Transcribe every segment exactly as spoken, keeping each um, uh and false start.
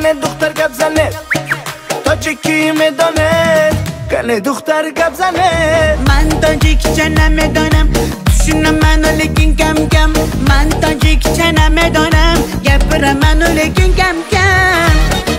کنه دختر گپ زنه تاجیکی میدانه کنه دختر گپ زنه من تاجیکچه نمیدانم شونه منو لیکن کم کم من تاجیکچه نمیدانم گپر منو لیکن کم کم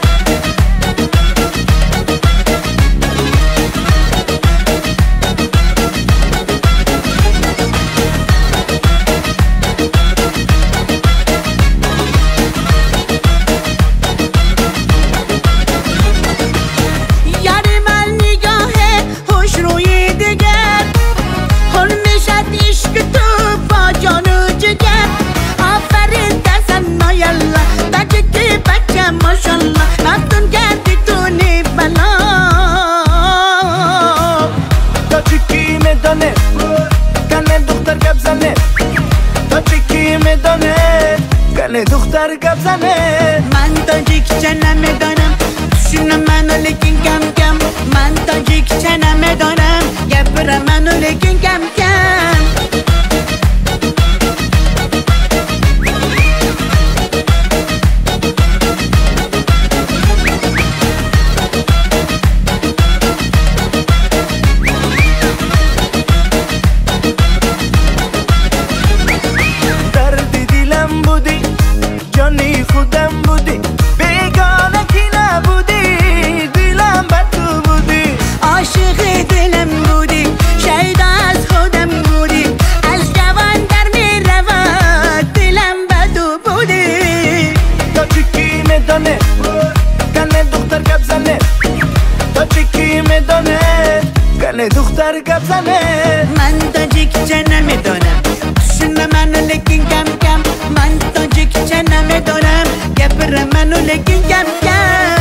کنه دختر گپ زنه من تاجیکچه نمیدانم شونه منو لیکن کم کم من تاجیکچه نمیدانم گپر منو لیکن کم کم خودم بودی بیگانه کی نبودی دلم بر تو بودی عاشق دلم بودی شاید از خودم بودی از جوان در می رود دلم بر تو بودی تاجیکی میدانه کنه دختر گپ زنه تاجیکی میدانه کنه دختر گپ زنه من تاجیکچه نمیدانم شونه منو لیکن کم کم من تاجیکچه نمیدانم گپر منو لیکن کم کم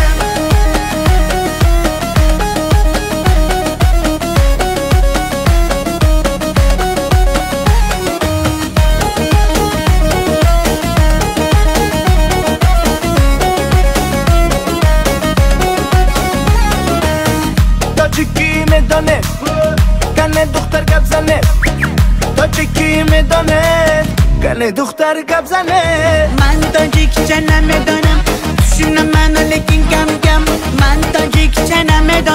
تاجیکی میدانه کنه دختر گپ زنه تاجیکی میدانه کنه دختر گپ زنه من تاجیکچه نمیدانم شونه منو لیکن کم کم من تاجیکچه نمیدانم